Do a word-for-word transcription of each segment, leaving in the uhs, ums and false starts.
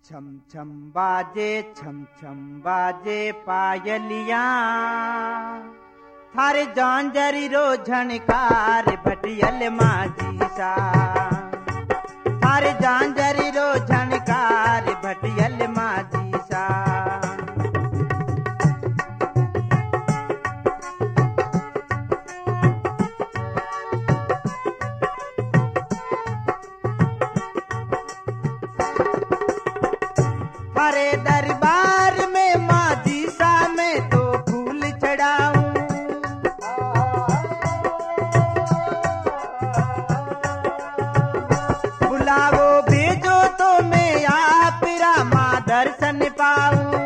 छम छम बाजे छम छम बाजे पायलिया थारे जांजरी रो झनकार भटियल माझी सा थारे जांजरी रो झनकार भटियल माझी सा थारे दरबार में माझी सा मैं तो फूल चढ़ाऊं बुलावो भेजो तो मैं आप रामा दर्शन पाऊं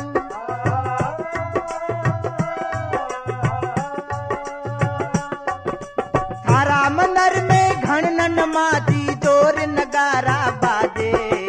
थारा मंदिर में घंटन माझी जोर नगारा बाजे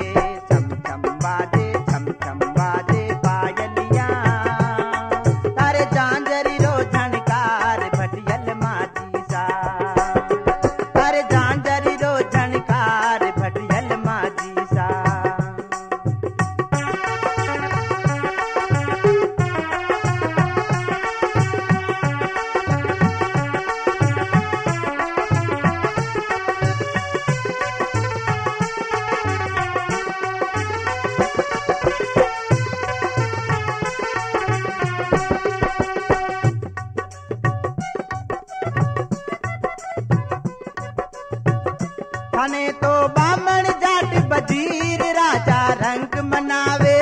थाने तो बामण जाट बजीर राजा रंग मनावे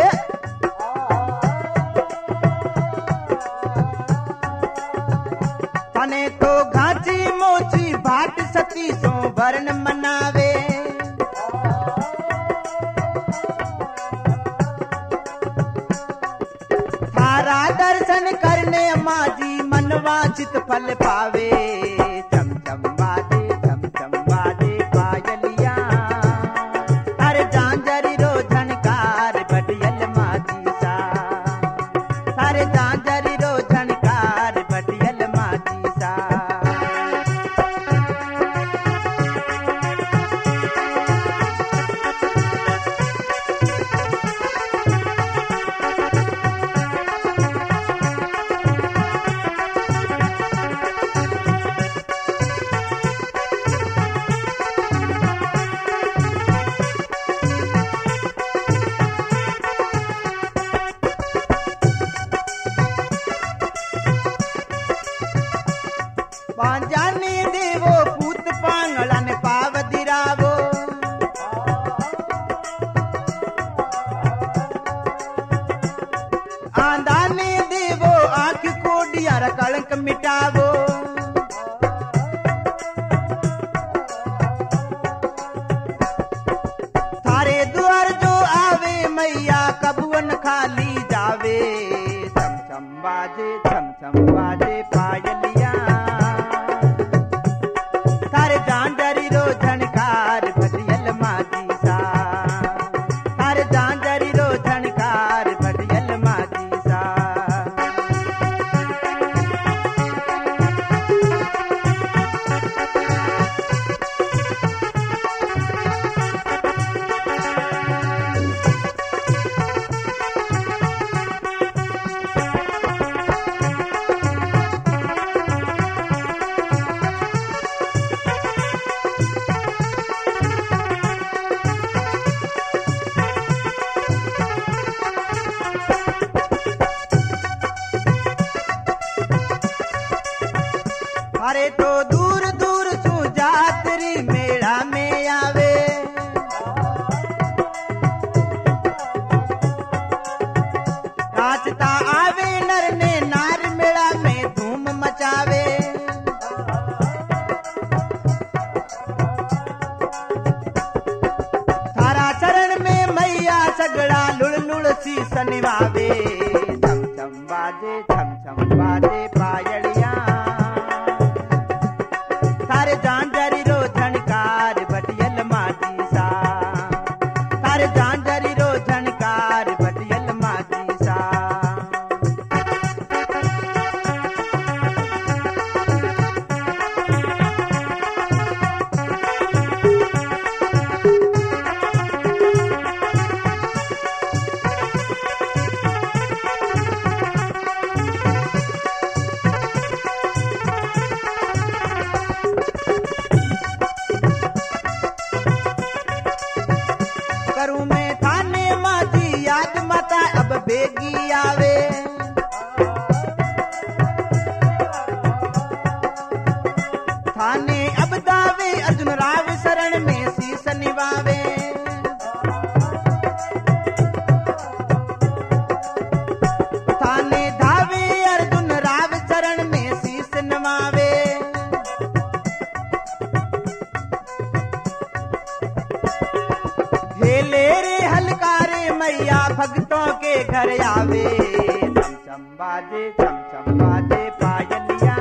थाने तो घाची मोची भाट सती सो वर्ण मनावे थारा दर्शन करने माझी मनवांचित फल पावे चम चम बाजे चम चम बाजे पायलिया थारे जांजरी रो झनकार भटियल माझी सा थारे जांजरी रो झनकार भटियल माझी सा पांजानी देवो पूत पांगलन पाव दिरावो आंदानी देवो आंख कोडियार कलंक मिटावो थारे द्वार जो आवे मैया कबुअन खाली जावे छम छम बाजे छम छम बाजे पायलिया थारे जांजरी रो झनकार भटियल माझी सा थारे जांजरी रो झनकार भटियल माझी सा अरे तो दूर दूर सु जातरी मेला में आवे नाचता आवे नर ने नार मेला में धूम मचावे थारा चरण में मैया सगड़ा लुड़ लुड़ सी सनिवावे छम छम बाजे छम छम बाजे पायलिया थारे जांजरी रो झनकार भटियल माझी सा थारे जांजरी रो झनकार भटियल माझी सा थाने माझी याद माता अब बेगी आवे थाने अब दावे अर्जुन राव शरण में शीस निभावे थाने धावे अर्जुन राव शरण में शीस नवावे हेले रे हलकारे मैया भक्तों के घर आवे चम चम बाजे चम चम बाजे पायलिया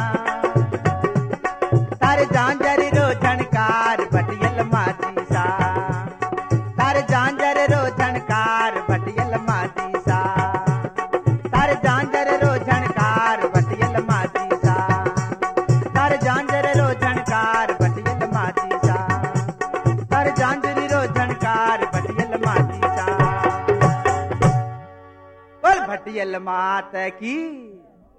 तार झांझर रो झनकार भटियल माझी सा तार झांझर रो झनकार भटियल माझी सा तार झांझर रो झनकार भटियल माझी सा तार झांझर रो झनकार भटियल माझी सा तार झांझरी रो झनकार भटियल माझी सा बोल भटियल मात की